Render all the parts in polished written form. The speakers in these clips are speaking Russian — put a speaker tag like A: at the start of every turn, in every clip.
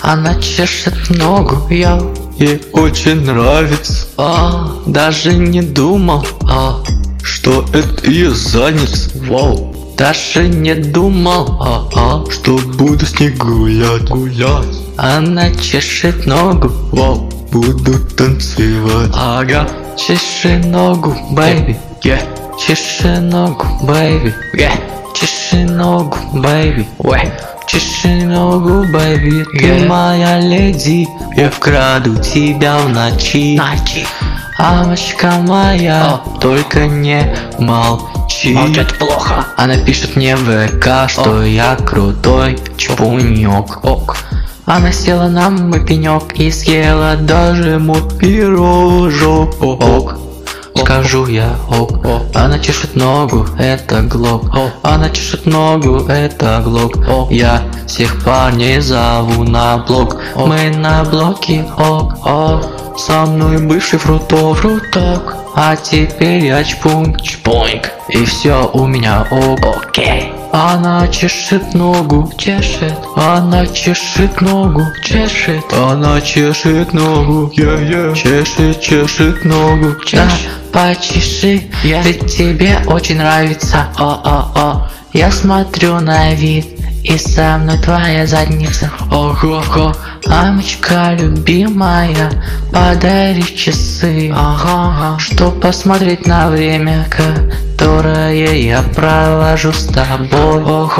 A: Она чешет ногу,
B: ей очень нравится.
A: Даже не думал,
B: что это ее задница.
A: Вау. Даже не думал,
B: что буду с ней гулять.
A: Она чешет ногу,
B: вау, буду танцевать.
A: Ага. Чеши ногу, бэйби, чеши ногу, бэйби, чеши ногу, бэйби, чеши ногу, бэйби. Ты моя леди, я вкраду тебя в ночи. Амочка моя, только не молчи.
B: Молчать плохо.
A: Она пишет мне в ВК, что я крутой чпунёк. Она села на мой пенек и съела даже мой пирожок. Скажу я ок. Она чешет ногу, это глок. Она чешет ногу, это глок. Я всех парней зову на блок. Мы на блоке ок. Со мной бывший фруток. А теперь я чпуньк. И все у меня ок.
B: Окей.
A: Она чешет ногу, она чешет ногу,
B: она чешет ногу, чешет ногу.
A: Да, почеши, ведь тебе очень нравится. Я смотрю на вид, и со мной твоя задница. Амочка любимая, подари часы, чтоб посмотреть на время, которое я провожу с тобой.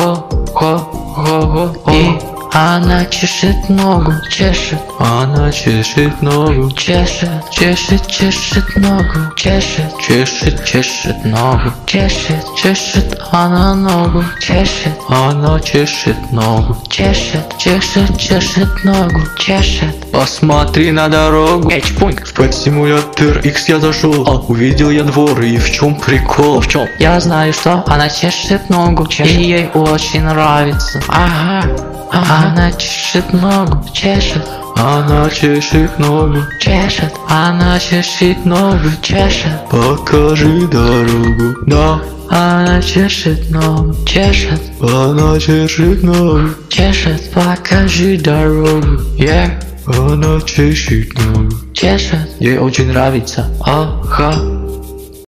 A: И она чешет ногу,
B: она чешет ногу,
A: чешет ногу, чешет ногу, чешет она ногу,
B: она чешет ногу,
A: чешет ногу, чешет.
B: Посмотри на дорогу,
A: Чпуньк.
B: в подсимулятор X я зашел, увидел я двор, и в чем прикол?
A: В чем? Я знаю, что она чешет ногу, и ей очень нравится. Она чешет ногу,
B: она чешет ногу,
A: она чешет ногу,
B: покажи дорогу, да.
A: Она чешет ногу,
B: она чешет ногу,
A: покажи дорогу,
B: она чешет ногу,
A: чешет,
B: ей очень нравится.
A: ага.